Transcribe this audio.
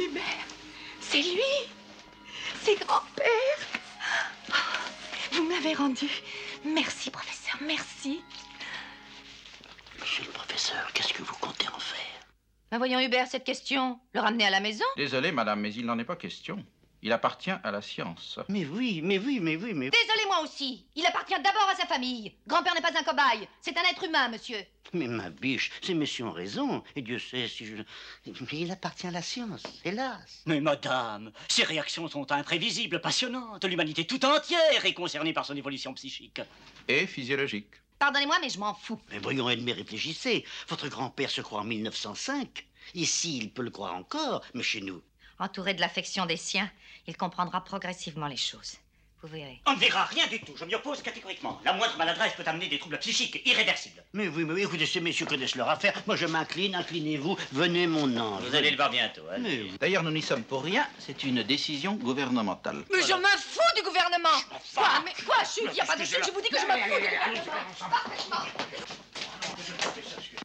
Hubert, c'est lui. C'est grand-père. Vous me l'avez rendu. Merci, professeur, merci. Monsieur le professeur, qu'est-ce que vous comptez en faire? Ben voyons, Hubert, cette question. Le ramener à la maison? Désolé, madame, mais il n'en est pas question. Il appartient à la science. Mais oui. Désolé, moi aussi. Il appartient d'abord à sa famille. Grand-père n'est pas un cobaye. C'est un être humain, monsieur. Mais ma biche, ces messieurs ont raison. Et Dieu sait si je... Mais il appartient à la science, hélas. Mais madame, ces réactions sont imprévisibles, passionnantes. L'humanité tout entière est concernée par son évolution psychique. Et physiologique. Pardonnez-moi, mais je m'en fous. Mais voyons, Edmé, réfléchissez. Votre grand-père se croit en 1905. Ici, il peut le croire encore, mais chez nous... Entouré de l'affection des siens, il comprendra progressivement les choses. Vous verrez. On ne verra rien du tout, je m'y oppose catégoriquement. La moindre maladresse peut amener des troubles psychiques irréversibles. Mais oui, écoutez, ces messieurs connaissent leur affaire. Moi, je m'incline, inclinez-vous. Venez, mon ange. Vous allez le voir bientôt, hein. Mais oui. D'ailleurs, nous n'y sommes pour rien. C'est une décision gouvernementale. Mais je me fous du gouvernement. Quoi, chut, il n'y a pas de chute, je vous dis que je me fous du gouvernement. Parfaitement.